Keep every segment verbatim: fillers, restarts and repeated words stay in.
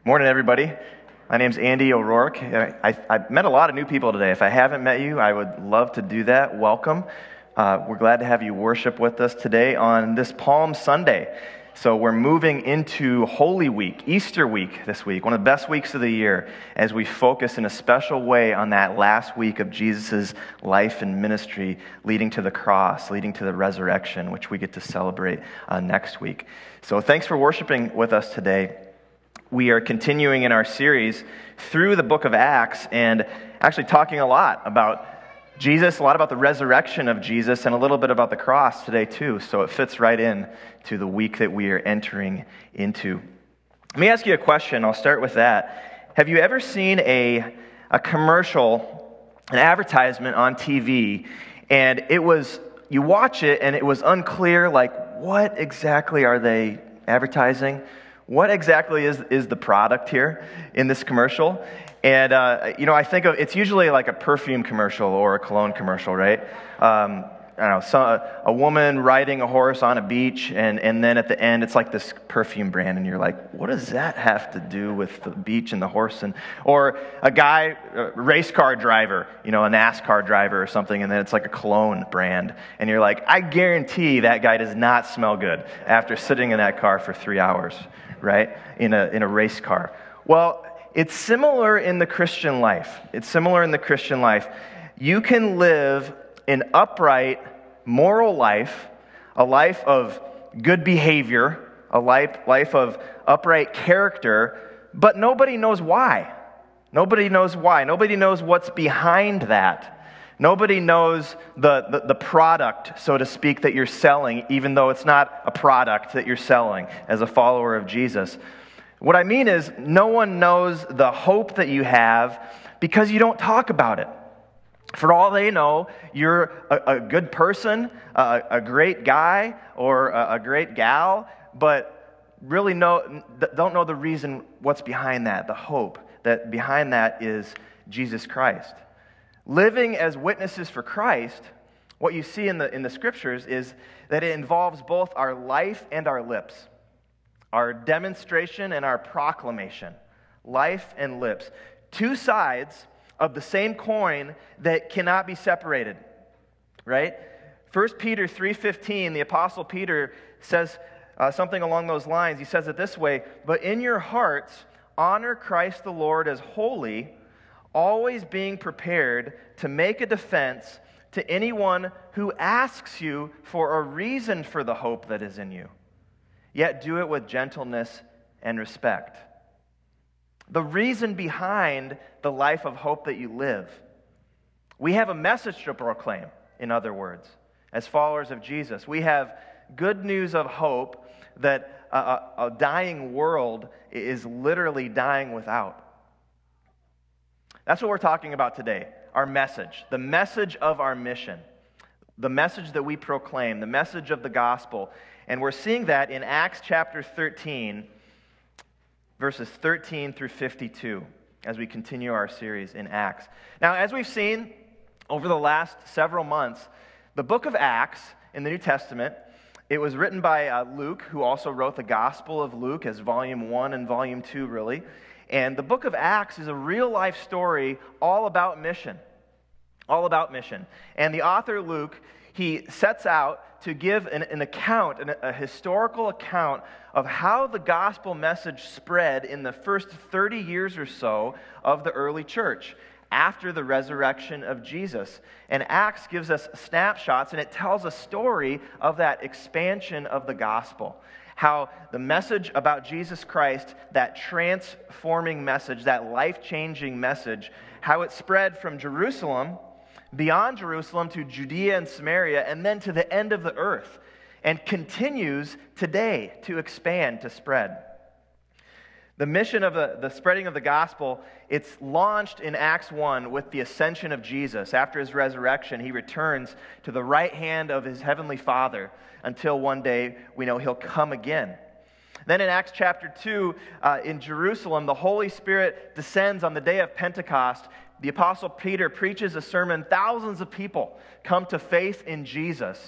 Morning, everybody. My name's Andy O'Rourke. I, I, I met a lot of new people today. If I haven't met you, I would love to do that. Welcome. Uh, we're glad to have you worship with us today on this Palm Sunday. So we're moving into Holy Week, Easter week this week, one of the best weeks of the year, as we focus in a special way on that last week of Jesus' life and ministry, leading to the cross, leading to the resurrection, which we get to celebrate uh, next week. So thanks for worshiping with us today. We are continuing in our series through the book of Acts and actually talking a lot about Jesus, a lot about the resurrection of Jesus, and a little bit about the cross today too. So it fits right in to the week that we are entering into. Let me ask you a question. I'll start with that. Have you ever seen a, a commercial, an advertisement on T V, and it was, you watch it and it was unclear, like, what exactly are they advertising? What exactly is, is the product here in this commercial? And, uh, you know, I think of, it's usually like a perfume commercial or a cologne commercial, right? Um, I don't know, so, a woman riding a horse on a beach, and, and then at the end, it's like this perfume brand, and you're like, what does that have to do with the beach and the horse? And Or a guy, a race car driver, you know, a NASCAR driver or something, and then it's like a cologne brand, and you're like, I guarantee that guy does not smell good after sitting in that car for three hours, right, in a in a race car. Well, it's similar in the Christian life. It's similar in the Christian life. You can live an upright, moral life, a life of good behavior, a life, life of upright character, but nobody knows why. Nobody knows why. Nobody knows what's behind that. Nobody knows the, the, the product, so to speak, that you're selling, even though it's not a product that you're selling as a follower of Jesus. What I mean is, no one knows the hope that you have because you don't talk about it. For all they know, you're a, a good person, a, a great guy, or a, a great gal, but really know, don't know the reason what's behind that, the hope that behind that is Jesus Christ. Living as witnesses for Christ, what you see in the in the scriptures is that it involves both our life and our lips, our demonstration and our proclamation, life and lips. Two sides of the same coin that cannot be separated, right? First Peter three fifteen, the Apostle Peter says uh, something along those lines. He says it this way, "But in your hearts honor Christ the Lord as holy, always being prepared to make a defense to anyone who asks you for a reason for the hope that is in you. Yet do it with gentleness and respect." The reason behind the life of hope that you live. We have a message to proclaim, in other words, as followers of Jesus. We have good news of hope that a, a, a dying world is literally dying without. That's what we're talking about today, our message, the message of our mission, the message that we proclaim, the message of the gospel. And we're seeing that in Acts chapter thirteen, verses thirteen through fifty-two, as we continue our series in Acts. Now, as we've seen over the last several months, the book of Acts in the New Testament, it was written by uh, Luke, who also wrote the Gospel of Luke as volume one and volume two, really. And the book of Acts is a real-life story all about mission, all about mission. And the author, Luke, he sets out to give an, an account, an, a historical account of how the gospel message spread in the first thirty years or so of the early church after the resurrection of Jesus. And Acts gives us snapshots, and it tells a story of that expansion of the gospel. How the message about Jesus Christ, that transforming message, that life-changing message, how it spread from Jerusalem, beyond Jerusalem to Judea and Samaria, and then to the end of the earth, and continues today to expand, to spread. The mission of the, the spreading of the gospel, it's launched in Acts one with the ascension of Jesus. After his resurrection, he returns to the right hand of his heavenly Father until one day we know he'll come again. Then in Acts chapter two, uh, in Jerusalem, the Holy Spirit descends on the day of Pentecost. The Apostle Peter preaches a sermon. Thousands of people come to faith in Jesus.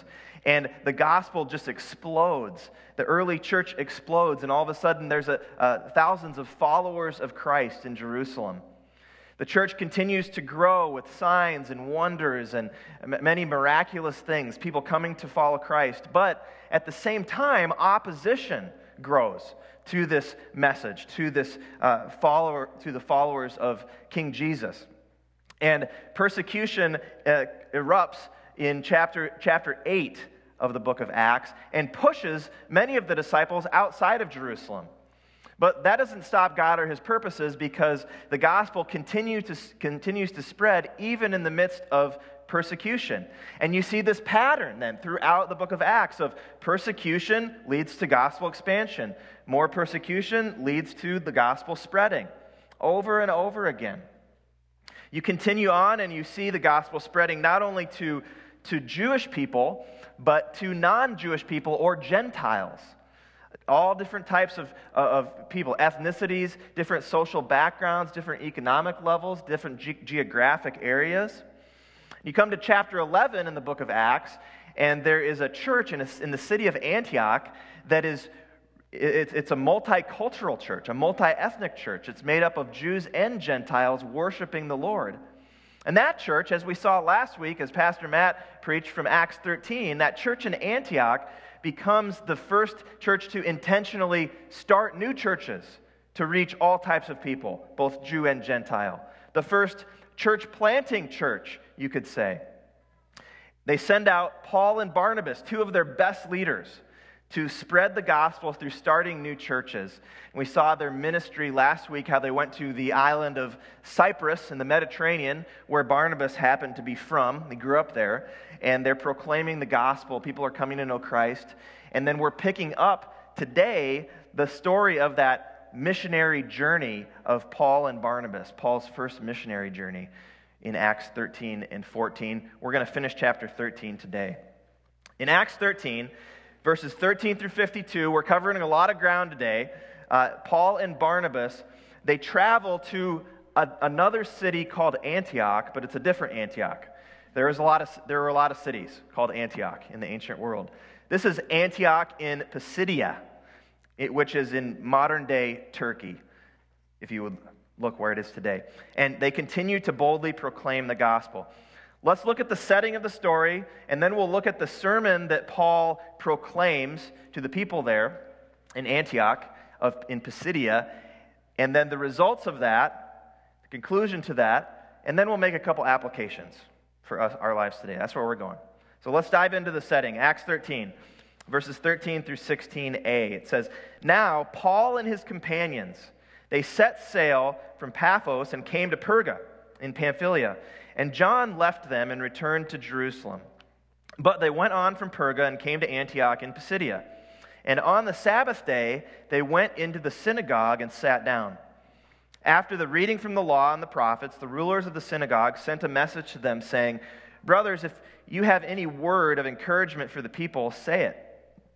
And the gospel just explodes. The early church explodes, and all of a sudden there's a, uh, thousands of followers of Christ in Jerusalem. The church continues to grow with signs and wonders and many miraculous things, people coming to follow Christ. But at the same time, opposition grows to this message, to this uh, follower, to the followers of King Jesus. And persecution uh, erupts in chapter chapter eight of the book of Acts and pushes many of the disciples outside of Jerusalem. But that doesn't stop God or his purposes, because the gospel continues to, continues to spread even in the midst of persecution. And you see this pattern then throughout the book of Acts of persecution leads to gospel expansion. More persecution leads to the gospel spreading over and over again. You continue on and you see the gospel spreading not only to, to Jewish people, but to non-Jewish people or Gentiles. All different types of, of people, ethnicities, different social backgrounds, different economic levels, different ge- geographic areas. You come to chapter eleven in the book of Acts, and there is a church in, a, in the city of Antioch that is, it, it's a multicultural church, a multi-ethnic church. It's made up of Jews and Gentiles worshiping the Lord. And that church, as we saw last week, as Pastor Matt preached from Acts thirteen, that church in Antioch becomes the first church to intentionally start new churches to reach all types of people, both Jew and Gentile. The first church planting church, you could say. They send out Paul and Barnabas, two of their best leaders, to spread the gospel through starting new churches. And we saw their ministry last week, how they went to the island of Cyprus in the Mediterranean, where Barnabas happened to be from. He grew up there, and they're proclaiming the gospel. People are coming to know Christ. And then we're picking up today the story of that missionary journey of Paul and Barnabas, Paul's first missionary journey in Acts thirteen and fourteen. We're going to finish chapter thirteen today. In Acts thirteen, verses thirteen through fifty-two, we're covering a lot of ground today. Uh, Paul and Barnabas, they travel to a, another city called Antioch, but it's a different Antioch. There is a lot of there are a lot of cities called Antioch in the ancient world. This is Antioch in Pisidia, it, which is in modern-day Turkey, if you would look where it is today. And they continue to boldly proclaim the gospel. Let's look at the setting of the story, and then we'll look at the sermon that Paul proclaims to the people there in Antioch, of, in Pisidia, and then the results of that, the conclusion to that, and then we'll make a couple applications for us, our lives today. That's where we're going. So let's dive into the setting. Acts thirteen, verses thirteen through sixteen a. It says, "Now Paul and his companions, they set sail from Paphos and came to Perga in Pamphylia. And John left them and returned to Jerusalem. But they went on from Perga and came to Antioch in Pisidia. And on the Sabbath day, they went into the synagogue and sat down. After the reading from the law and the prophets, the rulers of the synagogue sent a message to them, saying, 'Brothers, if you have any word of encouragement for the people, say it.'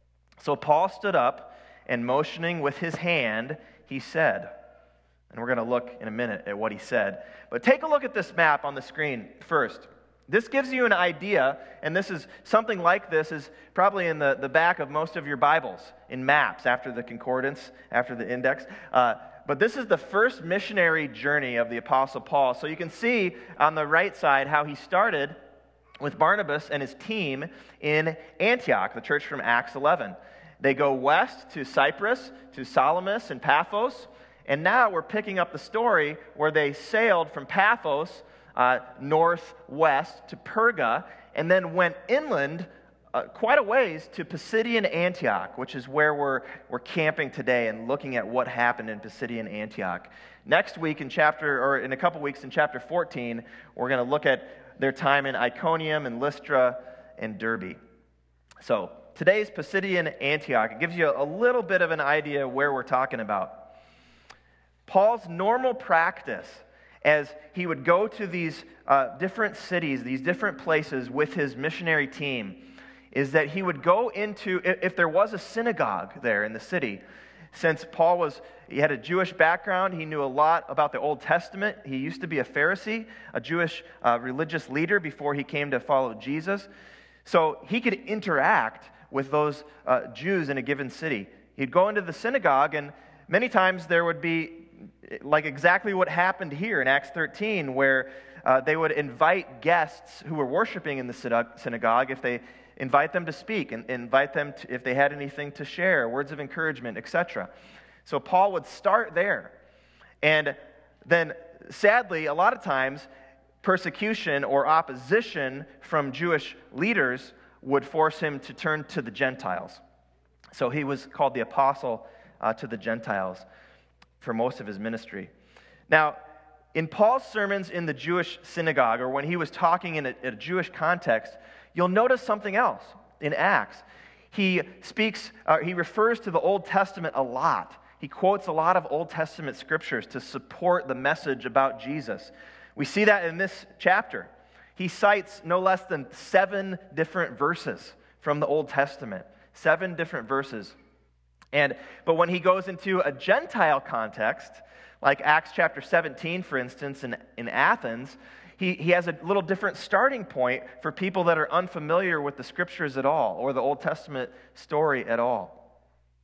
So Paul stood up, and motioning with his hand, he said," and we're going to look in a minute at what he said. But take a look at this map on the screen first. This gives you an idea, and this is something like this is probably in the, the back of most of your Bibles, in maps, after the concordance, after the index. Uh, but this is the first missionary journey of the Apostle Paul. So you can see on the right side how he started with Barnabas and his team in Antioch, the church from Acts eleven. They go west to Cyprus, to Salamis and Paphos, and now we're picking up the story where they sailed from Paphos uh, northwest to Perga, and then went inland uh, quite a ways to Pisidian Antioch, which is where we're, we're camping today and looking at what happened in Pisidian Antioch. Next week in chapter, or in a couple weeks in chapter fourteen, we're going to look at their time in Iconium and Lystra and Derbe. So today's Pisidian Antioch, it gives you a little bit of an idea where we're talking about. Paul's normal practice, as he would go to these uh, different cities, these different places with his missionary team, is that he would go into, if there was a synagogue there in the city, since Paul was, he had a Jewish background, he knew a lot about the Old Testament. He used to be a Pharisee, a Jewish uh, religious leader before he came to follow Jesus. So he could interact with those uh, Jews in a given city. He'd go into the synagogue, and many times there would be like exactly what happened here in Acts thirteen, where uh, they would invite guests who were worshiping in the synagogue, if they invite them to speak, and invite them to, if they had anything to share, words of encouragement, et cetera. So Paul would start there. And then, sadly, a lot of times, persecution or opposition from Jewish leaders would force him to turn to the Gentiles. So he was called the apostle uh, to the Gentiles for most of his ministry. Now, in Paul's sermons in the Jewish synagogue, or when he was talking in a, a Jewish context, you'll notice something else in Acts. He speaks, uh, he refers to the Old Testament a lot. He quotes a lot of Old Testament scriptures to support the message about Jesus. We see that in this chapter. He cites no less than seven different verses from the Old Testament. Seven different verses. And but when he goes into a Gentile context, like Acts chapter seventeen, for instance, in, in Athens, he, he has a little different starting point for people that are unfamiliar with the scriptures at all, or the Old Testament story at all.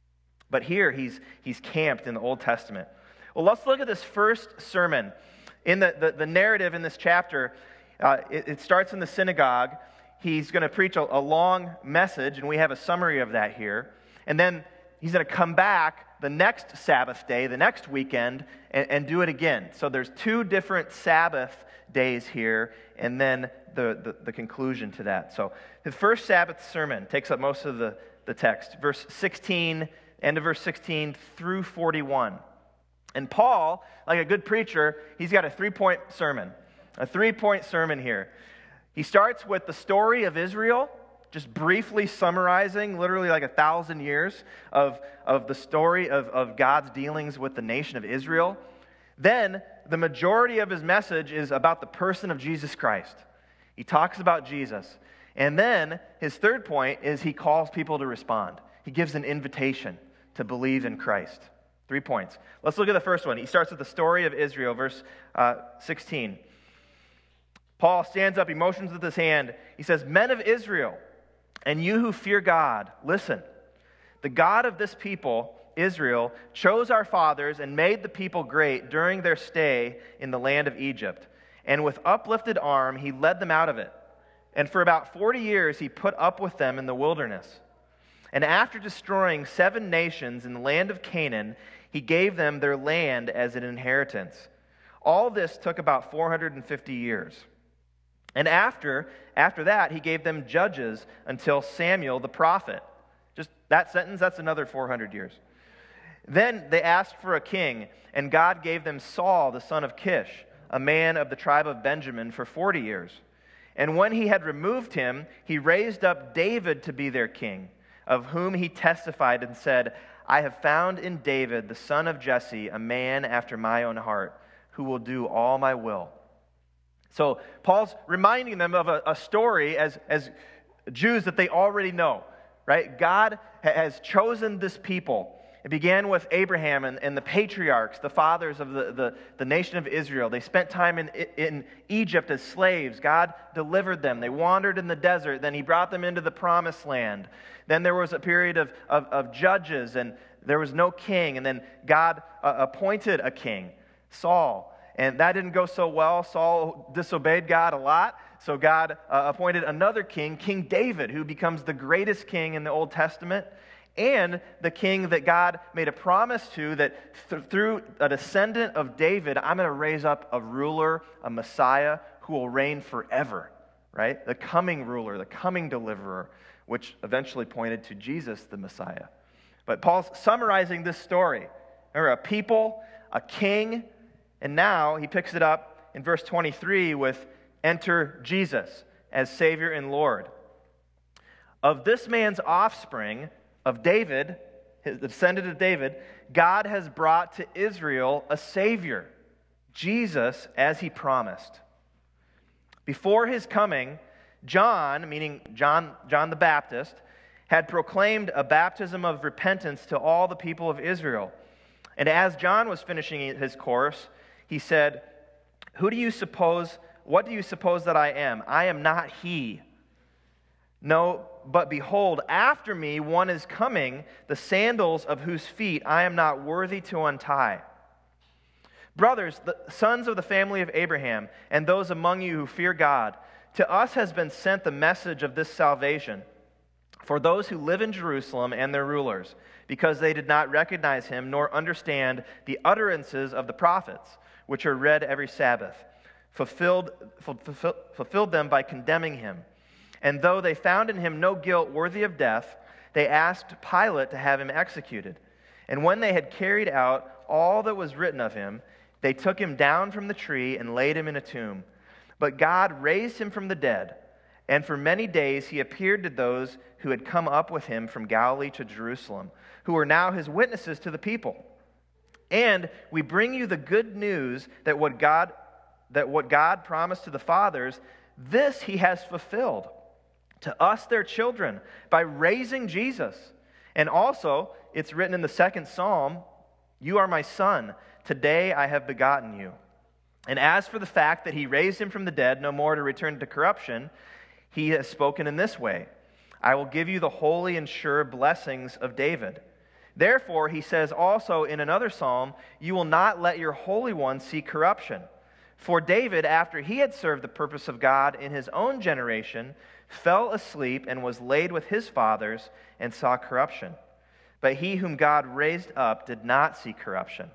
But here he's he's camped in the Old Testament. Well, let's look at this first sermon. In the, the, the narrative in this chapter, uh, it, it starts in the synagogue. He's going to preach a, a long message, and we have a summary of that here. And then he's going to come back the next Sabbath day, the next weekend, and, and do it again. So there's two different Sabbath days here, and then the, the, the conclusion to that. So the first Sabbath sermon takes up most of the, the text. Verse sixteen, end of verse sixteen through forty-one. And Paul, like a good preacher, he's got a three-point sermon. A three-point sermon here. He starts with the story of Israel, just briefly summarizing literally like a thousand years of, of the story of, of God's dealings with the nation of Israel. Then, the majority of his message is about the person of Jesus Christ. He talks about Jesus. And then, his third point is he calls people to respond. He gives an invitation to believe in Christ. Three points. Let's look at the first one. He starts with the story of Israel, verse uh, sixteen. Paul stands up, he motions with his hand. He says, "Men of Israel, and you who fear God, listen. The God of this people, Israel, chose our fathers and made the people great during their stay in the land of Egypt. And with uplifted arm, he led them out of it. And for about forty years, he put up with them in the wilderness. And after destroying seven nations in the land of Canaan, he gave them their land as an inheritance. All this took about four hundred fifty years. And after, after that, he gave them judges until Samuel the prophet." Just that sentence, that's another four hundred years. "Then they asked for a king, and God gave them Saul the son of Kish, a man of the tribe of Benjamin, for forty years. And when he had removed him, he raised up David to be their king, of whom he testified and said, 'I have found in David, the son of Jesse, a man after my own heart, who will do all my will.'" So Paul's reminding them of a, a story as, as Jews that they already know, right? God has chosen this people. It began with Abraham and, and the patriarchs, the fathers of the, the, the nation of Israel. They spent time in, in Egypt as slaves. God delivered them. They wandered in the desert. Then he brought them into the promised land. Then there was a period of, of, of judges, and there was no king. And then God uh, appointed a king, Saul. And that didn't go so well. Saul disobeyed God a lot. So God uh, appointed another king, King David, who becomes the greatest king in the Old Testament, and the king that God made a promise to that th- through a descendant of David, I'm going to raise up a ruler, a Messiah, who will reign forever, right? The coming ruler, the coming deliverer, which eventually pointed to Jesus, the Messiah. But Paul's summarizing this story. Remember, a people, a king, and now he picks it up in verse twenty-three with "Enter Jesus as Savior and Lord. Of this man's offspring, of David, the descendant of David, God has brought to Israel a Savior, Jesus, as he promised. Before his coming, John," meaning John, John the Baptist, "had proclaimed a baptism of repentance to all the people of Israel. And as John was finishing his course, he said, 'Who do you suppose, what do you suppose that I am? I am not he. No, but behold, after me one is coming, the sandals of whose feet I am not worthy to untie. Brothers, the sons of the family of Abraham, and those among you who fear God, to us has been sent the message of this salvation for those who live in Jerusalem and their rulers, because they did not recognize him nor understand the utterances of the prophets, which are read every Sabbath, fulfilled, fulfill, fulfilled them by condemning him. And though they found in him no guilt worthy of death, they asked Pilate to have him executed. And when they had carried out all that was written of him, they took him down from the tree and laid him in a tomb. But God raised him from the dead, and for many days he appeared to those who had come up with him from Galilee to Jerusalem, who are now his witnesses to the people. And we bring you the good news that what God, that what God promised to the fathers, this he has fulfilled to us, their children, by raising Jesus. And also, it's written in the second psalm, you are my son, today I have begotten you. And as for the fact that he raised him from the dead, no more to return to corruption, he has spoken in this way, I will give you the holy and sure blessings of David. Therefore, he says also in another psalm, you will not let your Holy One see corruption. For David, after he had served the purpose of God in his own generation, fell asleep and was laid with his fathers and saw corruption. But he whom God raised up did not see corruption.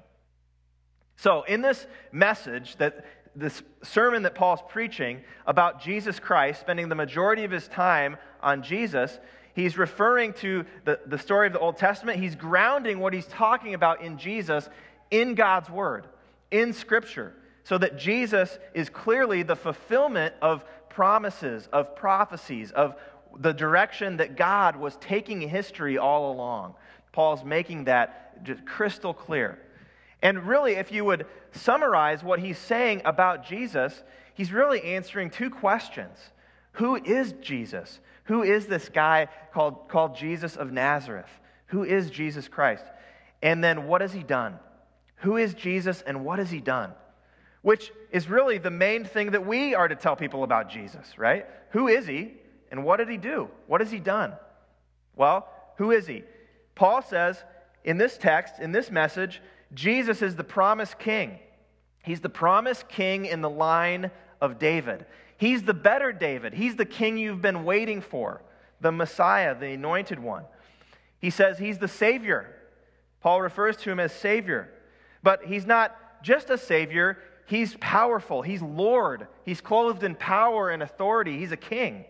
So in this message, that this sermon that Paul's preaching about Jesus Christ, spending the majority of his time on Jesus, he's referring to the, the story of the Old Testament. He's grounding what he's talking about in Jesus in God's Word, in Scripture, so that Jesus is clearly the fulfillment of promises, of prophecies, of the direction that God was taking history all along. Paul's making that just crystal clear. And really, if you would summarize what he's saying about Jesus, he's really answering two questions. Who is Jesus? Who is this guy called, called Jesus of Nazareth? Who is Jesus Christ? And then what has he done? Who is Jesus and what has he done? Which is really the main thing that we are to tell people about Jesus, right? Who is he and what did he do? What has he done? Well, who is he? Paul says in this text, in this message, Jesus is the promised king. He's the promised king in the line of David. He's the better David. He's the king you've been waiting for, the Messiah, the anointed one. He says he's the Savior. Paul refers to him as Savior. But he's not just a Savior. He's powerful. He's Lord. He's clothed in power and authority. He's a king.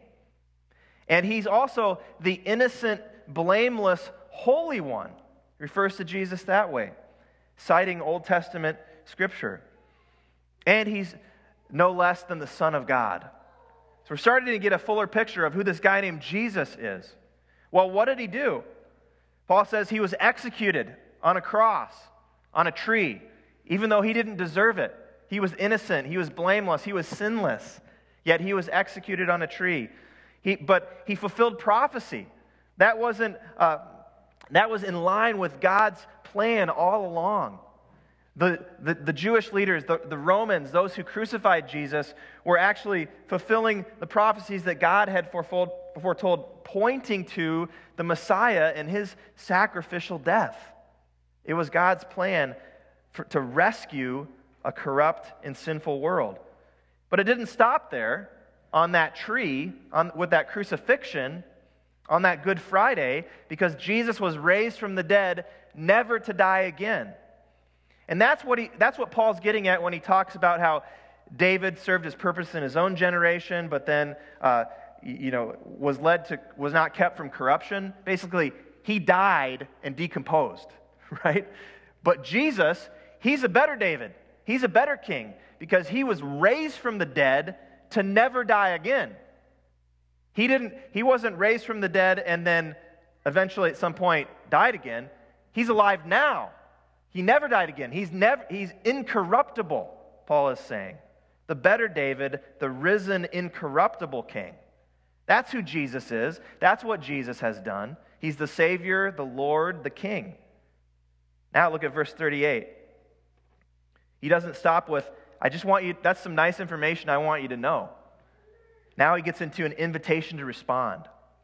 And he's also the innocent, blameless, holy one. He refers to Jesus that way, citing Old Testament scripture. And he's no less than the Son of God. So we're starting to get a fuller picture of who this guy named Jesus is. Well, what did he do? Paul says he was executed on a cross, on a tree, even though he didn't deserve it. He was innocent. He was blameless. He was sinless. Yet he was executed on a tree. He, but he fulfilled prophecy. That wasn't. Uh, that was in line with God's plan all along. The, the, the Jewish leaders, the, the Romans, those who crucified Jesus, were actually fulfilling the prophecies that God had foretold, foretold, pointing to the Messiah and his sacrificial death. It was God's plan for, to rescue a corrupt and sinful world. But it didn't stop there on that tree, on, with that crucifixion, on that Good Friday, because Jesus was raised from the dead, never to die again. And that's what he that's what Paul's getting at when he talks about how David served his purpose in his own generation, but then uh, you know was led to was not kept from corruption. Basically, he died and decomposed, right? But Jesus, he's a better David. He's a better king because he was raised from the dead to never die again. He didn't he wasn't raised from the dead and then eventually at some point died again. He's alive now. He never died again. He's never he's incorruptible, Paul is saying. The better David, the risen, incorruptible king. That's who Jesus is. That's what Jesus has done. He's the Savior, the Lord, the King. Now look at verse thirty-eight. He doesn't stop with, I just want you, that's some nice information I want you to know. Now he gets into an invitation to respond.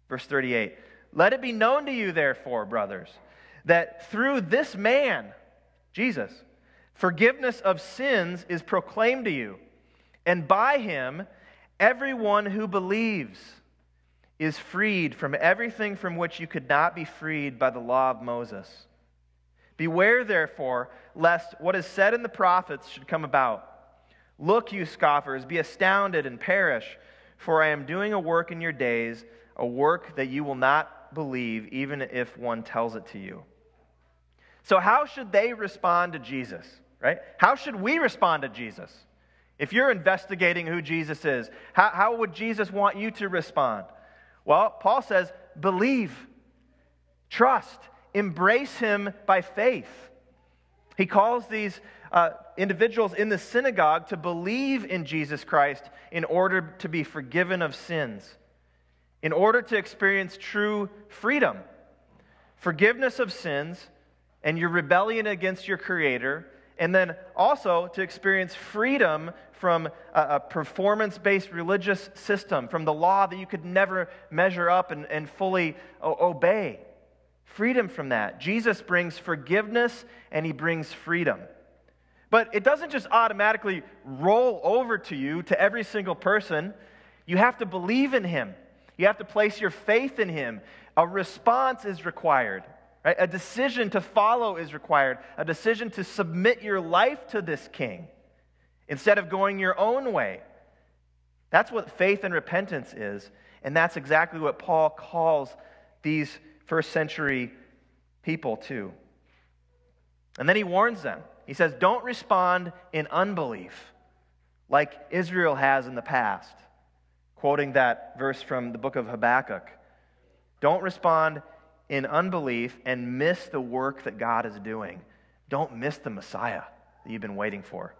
Verse thirty-eight, let it be known to you, therefore, brothers, that through this man, Jesus, forgiveness of sins is proclaimed to you, and by him, everyone who believes is freed from everything from which you could not be freed by the law of Moses. Beware, therefore, lest what is said in the prophets should come about. Look, you scoffers, be astounded and perish, for I am doing a work in your days, a work that you will not believe, even if one tells it to you. So how should they respond to Jesus, right? How should we respond to Jesus? If you're investigating who Jesus is, how, how would Jesus want you to respond? Well, Paul says, believe, trust, embrace him by faith. He calls these uh, individuals in the synagogue to believe in Jesus Christ in order to be forgiven of sins, in order to experience true freedom, forgiveness of sins, and your rebellion against your Creator, and then also to experience freedom from a, a performance-based religious system, from the law that you could never measure up and, and fully o- obey. Freedom from that. Jesus brings forgiveness and he brings freedom. But it doesn't just automatically roll over to you, to every single person. You have to believe in him. You have to place your faith in him. A response is required. Right? A decision to follow is required. A decision to submit your life to this king instead of going your own way. That's what faith and repentance is. And that's exactly what Paul calls these first century people to. And then he warns them. He says, don't respond in unbelief like Israel has in the past. Quoting that verse from the book of Habakkuk. Don't respond in unbelief and miss the work that God is doing. Don't miss the Messiah that you've been waiting for.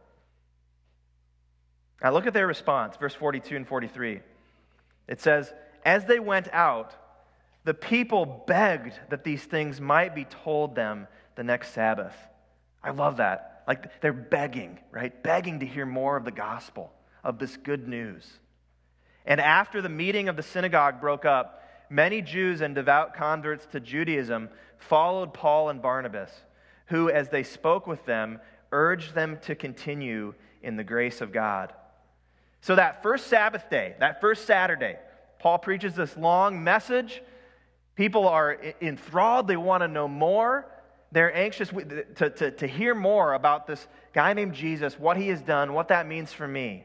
Now look at their response, verse forty-two and forty-three. It says, as they went out, the people begged that these things might be told them the next Sabbath. I love that. Like they're begging, right? Begging to hear more of the gospel, of this good news. And after the meeting of the synagogue broke up, many Jews and devout converts to Judaism followed Paul and Barnabas, who, as they spoke with them, urged them to continue in the grace of God. So that first Sabbath day, that first Saturday, Paul preaches this long message. People are enthralled. They want to know more. They're anxious to, to, to hear more about this guy named Jesus, what he has done, what that means for me.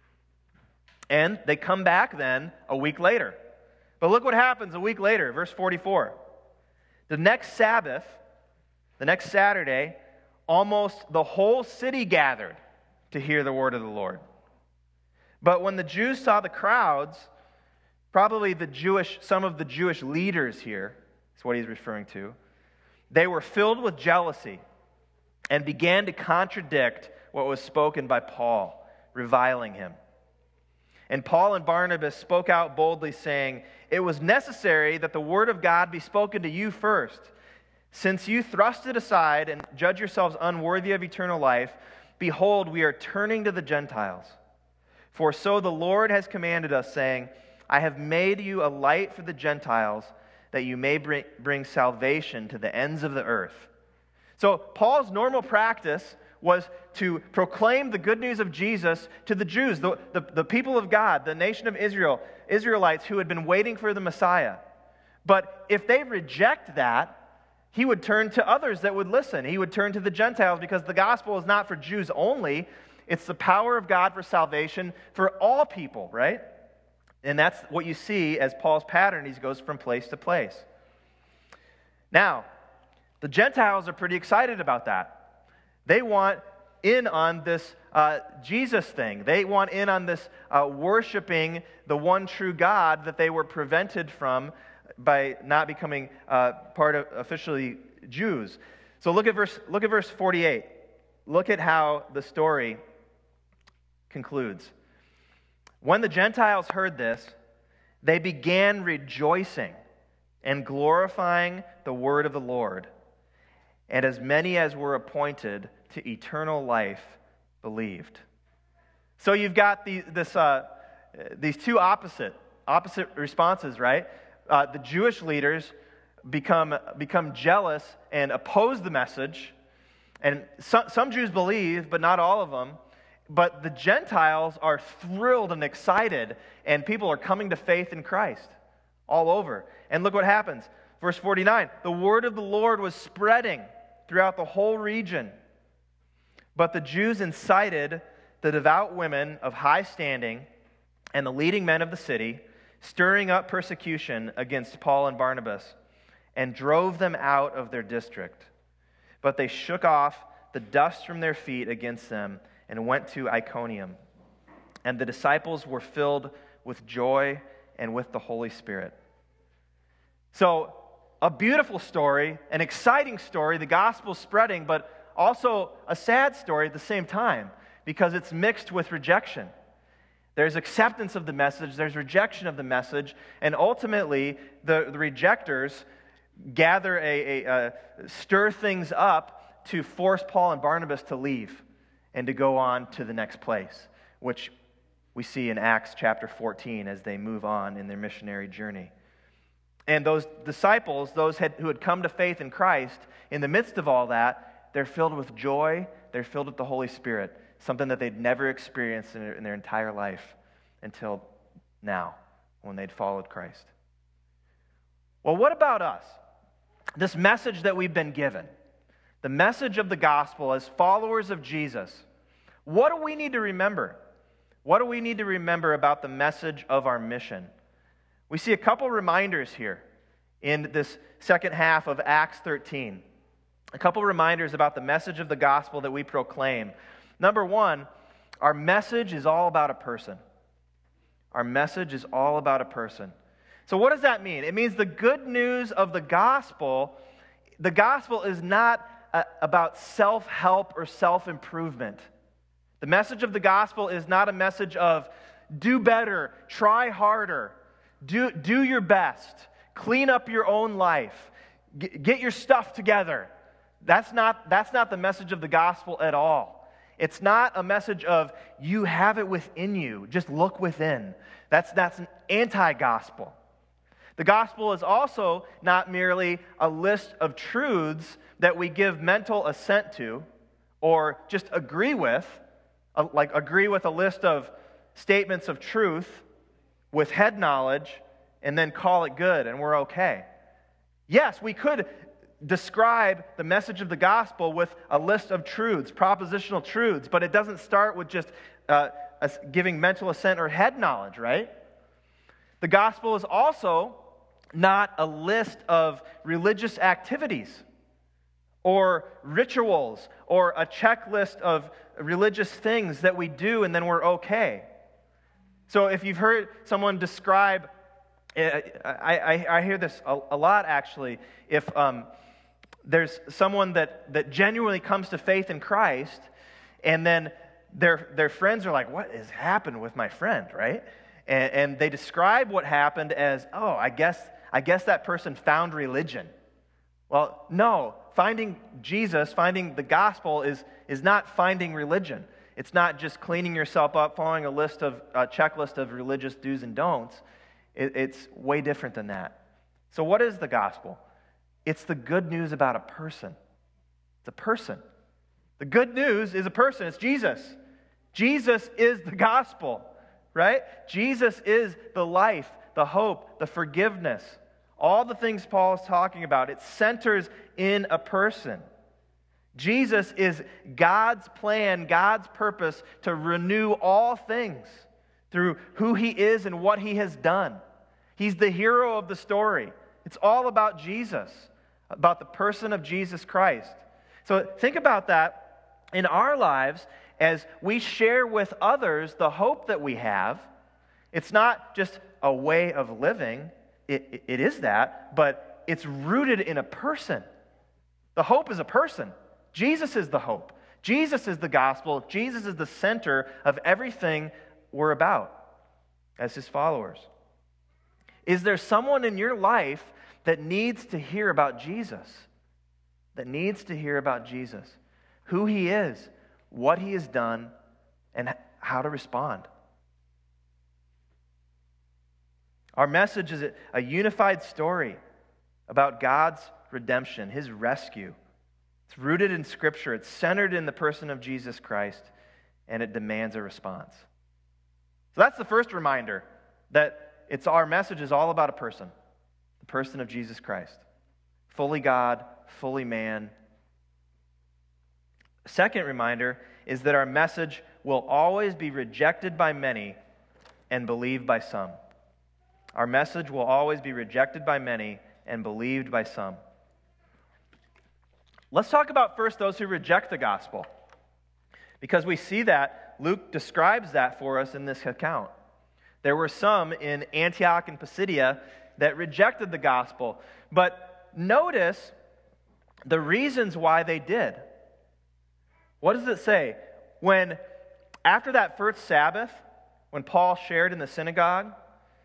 And they come back then a week later. But look what happens a week later, verse forty-four. The next Sabbath, the next Saturday, almost the whole city gathered to hear the word of the Lord. But when the Jews saw the crowds, probably the Jewish, some of the Jewish leaders here, is what he's referring to, they were filled with jealousy and began to contradict what was spoken by Paul, reviling him. And Paul and Barnabas spoke out boldly, saying, it was necessary that the word of God be spoken to you first. Since you thrust it aside and judge yourselves unworthy of eternal life, behold, we are turning to the Gentiles. For so the Lord has commanded us, saying, I have made you a light for the Gentiles, that you may bring, bring salvation to the ends of the earth. So Paul's normal practice was to proclaim the good news of Jesus to the Jews, the, the, the people of God, the nation of Israel, Israelites who had been waiting for the Messiah. But if they reject that, he would turn to others that would listen. He would turn to the Gentiles, because the gospel is not for Jews only. It's the power of God for salvation for all people, right? And that's what you see as Paul's pattern. He goes from place to place. Now, the Gentiles are pretty excited about that. They want in on this uh, Jesus thing. They want in on this uh, worshiping the one true God that they were prevented from by not becoming uh, part of officially Jews. So look at verse look at verse forty-eight. Look at how the story concludes. When the Gentiles heard this, they began rejoicing and glorifying the word of the Lord. And as many as were appointed to eternal life believed. So you've got the, this, uh, these two opposite, opposite responses, right? uh, the Jewish leaders become, become jealous and oppose the message. And some, some Jews believe, but not all of them. But the Gentiles are thrilled and excited, and people are coming to faith in Christ all over. And look what happens. Verse forty-nine, the word of the Lord was spreading throughout the whole region. But the Jews incited the devout women of high standing and the leading men of the city, stirring up persecution against Paul and Barnabas, and drove them out of their district. But they shook off the dust from their feet against them and went to Iconium. And the disciples were filled with joy and with the Holy Spirit. So, a beautiful story, an exciting story, the gospel spreading, but also a sad story at the same time because it's mixed with rejection. There's acceptance of the message, there's rejection of the message, and ultimately the, the rejectors gather a, a, a stir things up to force Paul and Barnabas to leave and to go on to the next place, which we see in Acts chapter fourteen as they move on in their missionary journey. And those disciples, those had, who had come to faith in Christ, in the midst of all that, they're filled with joy, they're filled with the Holy Spirit, something that they'd never experienced in their, in their entire life until now, when they'd followed Christ. Well, what about us? This message that we've been given, the message of the gospel as followers of Jesus, what do we need to remember? What do we need to remember about the message of our mission? We see a couple reminders here in this second half of Acts thirteen. A couple reminders about the message of the gospel that we proclaim. Number one, our message is all about a person. Our message is all about a person. So what does that mean? It means the good news of the gospel, the gospel is not a, about self-help or self-improvement. The message of the gospel is not a message of do better, try harder, do, do your best, clean up your own life, get, get your stuff together. That's not, that's not the message of the gospel at all. It's not a message of you have it within you, just look within. That's, that's an anti-gospel. The gospel is also not merely a list of truths that we give mental assent to or just agree with, like agree with a list of statements of truth with head knowledge and then call it good and we're okay. Yes, we could describe the message of the gospel with a list of truths, propositional truths, but it doesn't start with just uh, giving mental assent or head knowledge, right? The gospel is also not a list of religious activities or rituals or a checklist of religious things that we do and then we're okay. So if you've heard someone describe, I, I, I hear this a, a lot actually, if um, there's someone that, that genuinely comes to faith in Christ and then their, their friends are like, what has happened with my friend, right? And, and they describe what happened as, oh, I guess I guess that person found religion. Well, no. Finding Jesus, finding the gospel is, is not finding religion. It's not just cleaning yourself up, following a list of a checklist of religious do's and don'ts. It, it's way different than that. So what is the gospel? It's the good news about a person. It's a person. The good news is a person. It's Jesus. Jesus is the gospel, right? Jesus is the life, the hope, the forgiveness. All the things Paul is talking about, it centers in a person. Jesus is God's plan, God's purpose to renew all things through who He is and what He has done. He's the hero of the story. It's all about Jesus, about the person of Jesus Christ. So think about that in our lives as we share with others the hope that we have. It's not just a way of living. It, it is that, but it's rooted in a person. The hope is a person. Jesus is the hope. Jesus is the gospel. Jesus is the center of everything we're about as His followers. Is there someone in your life that needs to hear about Jesus? That needs to hear about Jesus? Who He is, what He has done, and how to respond? Our message is a unified story about God's redemption, his rescue. It's rooted in Scripture. It's centered in the person of Jesus Christ, and it demands a response. So that's the first reminder, that it's our message is all about a person, the person of Jesus Christ. Fully God, fully man. Second reminder is that our message will always be rejected by many and believed by some. Our message will always be rejected by many and believed by some. Let's talk about first those who reject the gospel, because we see that Luke describes that for us in this account. There were some in Antioch and Pisidia that rejected the gospel, but notice the reasons why they did. What does it say? When, after that first Sabbath, when Paul shared in the synagogue,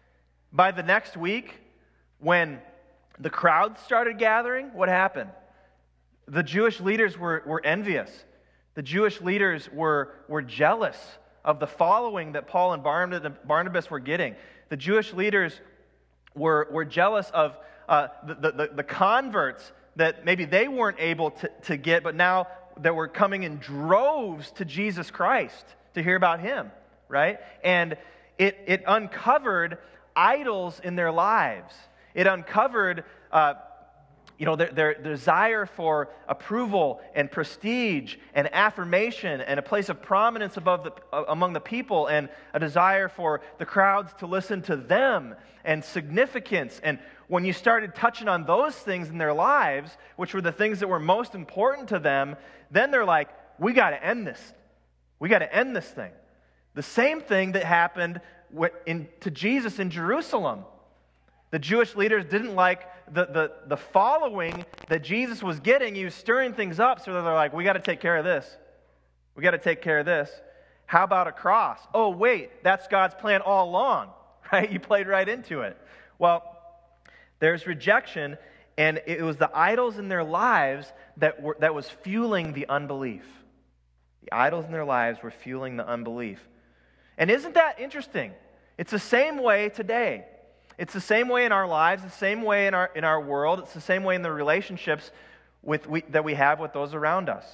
by the next week, when the crowds started gathering, what happened? The Jewish leaders were, were envious. The Jewish leaders were, were jealous of the following that Paul and Barnabas were getting. The Jewish leaders were, were jealous of uh, the, the, the converts that maybe they weren't able to, to get, but now that were coming in droves to Jesus Christ to hear about him, right? And it, it uncovered idols in their lives. It uncovered uh, you know, their, their desire for approval and prestige and affirmation and a place of prominence above the, uh, among the people, and a desire for the crowds to listen to them, and significance. And when you started touching on those things in their lives, which were the things that were most important to them, then they're like, we got to end this. We got to end this thing. The same thing that happened in, to Jesus in Jerusalem. The Jewish leaders didn't like the, the, the following that Jesus was getting. He was stirring things up, so they're like, we got to take care of this. We got to take care of this. How about a cross? Oh, wait, that's God's plan all along, right? You played right into it. Well, there's rejection, and it was the idols in their lives that were that was fueling the unbelief. The idols in their lives were fueling the unbelief. And isn't that interesting? It's the same way today. It's the same way in our lives, the same way in our in our world. It's the same way in the relationships with we, that we have with those around us.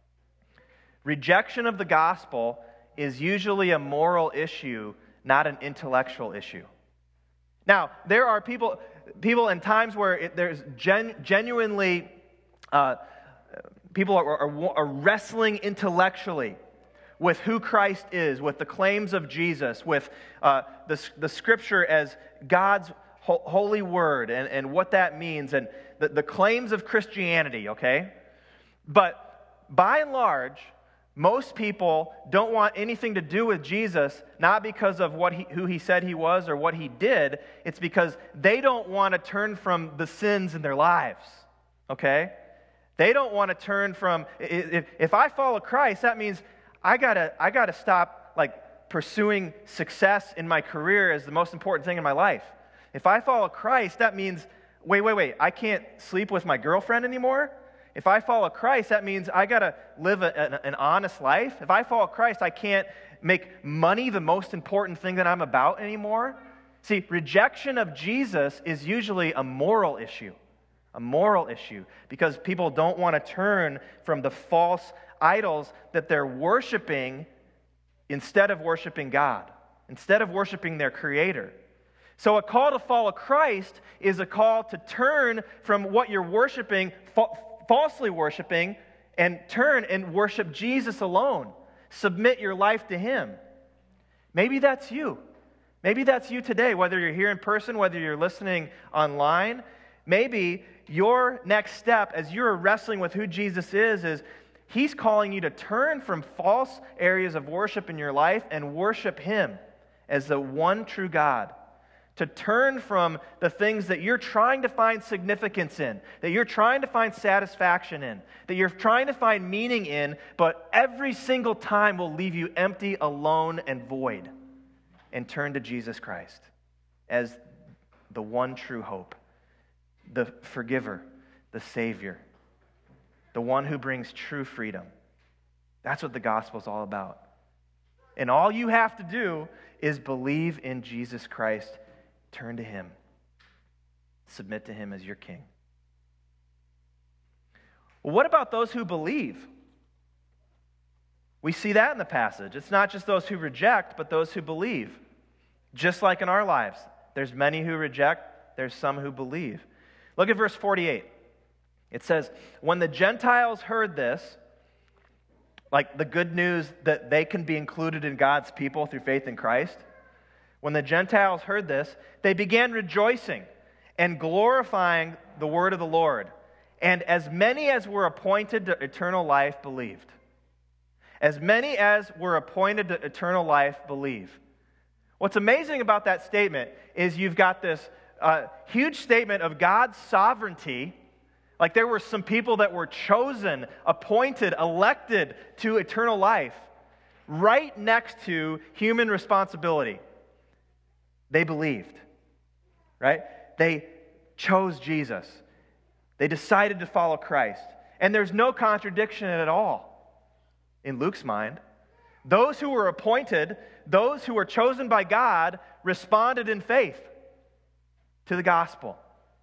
Rejection of the gospel is usually a moral issue, not an intellectual issue. Now, there are people people in times where it, there's gen, genuinely uh, people are, are, are wrestling intellectually with who Christ is, with the claims of Jesus, with uh, the, the Scripture as God's ho- holy word, and, and what that means, and the, the claims of Christianity, okay? But by and large, most people don't want anything to do with Jesus, not because of what he, who he said he was or what he did. It's because they don't want to turn from the sins in their lives, okay? They don't want to turn from, if, if I follow Christ, that means I gotta, I gotta stop like pursuing success in my career as the most important thing in my life. If I follow Christ, that means, wait, wait, wait, I can't sleep with my girlfriend anymore? If I follow Christ, that means I gotta live a, an, an honest life. If I follow Christ, I can't make money the most important thing that I'm about anymore. See, rejection of Jesus is usually a moral issue. A moral issue, because people don't want to turn from the false idols that they're worshiping instead of worshiping God, instead of worshiping their Creator. So a call to follow Christ is a call to turn from what you're worshiping, fa- falsely worshiping, and turn and worship Jesus alone. Submit your life to Him. Maybe that's you. Maybe that's you today, whether you're here in person, whether you're listening online. Maybe your next step as you're wrestling with who Jesus is, is He's calling you to turn from false areas of worship in your life and worship Him as the one true God. To turn from the things that you're trying to find significance in, that you're trying to find satisfaction in, that you're trying to find meaning in, but every single time will leave you empty, alone, and void. And turn to Jesus Christ as the one true hope. The forgiver, the Savior, the one who brings true freedom. That's what the gospel is all about. And all you have to do is believe in Jesus Christ Turn to him. Submit to him as your king. Well, what about those who believe? We see that in the passage. It's not just those who reject, but those who believe. Just like in our lives, there's many who reject, there's some who believe. Look at verse forty-eight. It says, when the Gentiles heard this, like the good news that they can be included in God's people through faith in Christ, when the Gentiles heard this, they began rejoicing and glorifying the word of the Lord. And as many as were appointed to eternal life believed. As many as were appointed to eternal life believe. What's amazing about that statement is you've got this uh, huge statement of God's sovereignty. Like there were some people that were chosen, appointed, elected to eternal life, right next to human responsibility. They believed, right? They chose Jesus. They decided to follow Christ. And there's no contradiction at all in Luke's mind. Those who were appointed, those who were chosen by God, responded in faith to the gospel.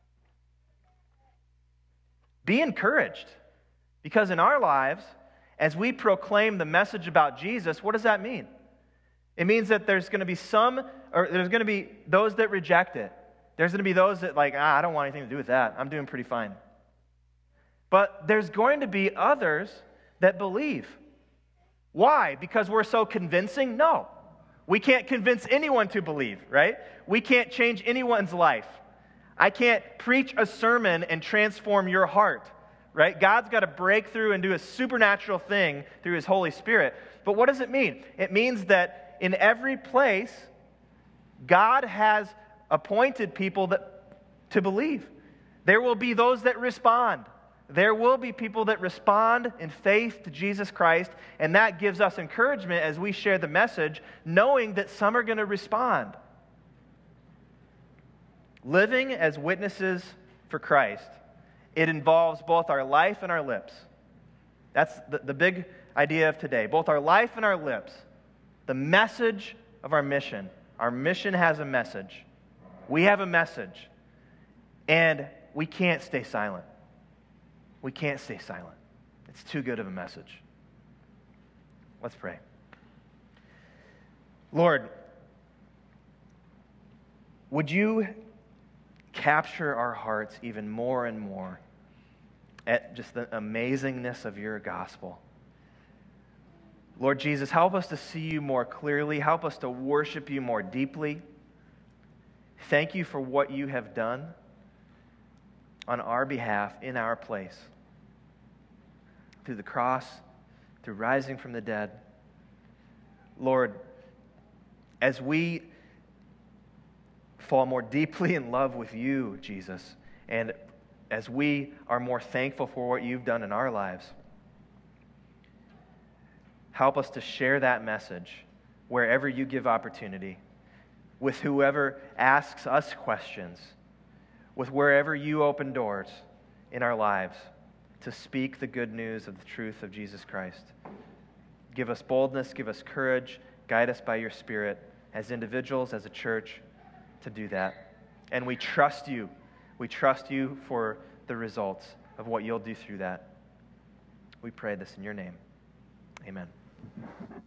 Be encouraged, because in our lives, as we proclaim the message about Jesus, what does that mean? It means that there's going to be some, or there's going to be those that reject it. There's going to be those that like, ah, I don't want anything to do with that. I'm doing pretty fine. But there's going to be others that believe. Why? Because we're so convincing? No. We can't convince anyone to believe, right? We can't change anyone's life. I can't preach a sermon and transform your heart, right? God's got to break through and do a supernatural thing through his Holy Spirit. But what does it mean? It means that in every place, God has appointed people that to believe. There will be those that respond. There will be people that respond in faith to Jesus Christ, and that gives us encouragement as we share the message, knowing that some are going to respond. Living as witnesses for Christ, it involves both our life and our lips. That's the, the big idea of today. Both our life and our lips. The message of our mission. Our mission has a message. We have a message. And we can't stay silent. We can't stay silent. It's too good of a message. Let's pray. Lord, would you capture our hearts even more and more at just the amazingness of your gospel? Lord Jesus, help us to see you more clearly. Help us to worship you more deeply. Thank you for what you have done on our behalf, in our place. Through the cross, through rising from the dead. Lord, as we fall more deeply in love with you, Jesus, and as we are more thankful for what you've done in our lives, help us to share that message wherever you give opportunity, with whoever asks us questions, with wherever you open doors in our lives to speak the good news of the truth of Jesus Christ. Give us boldness, give us courage, guide us by your Spirit as individuals, as a church, to do that. And we trust you. We trust you for the results of what you'll do through that. We pray this in your name. Amen.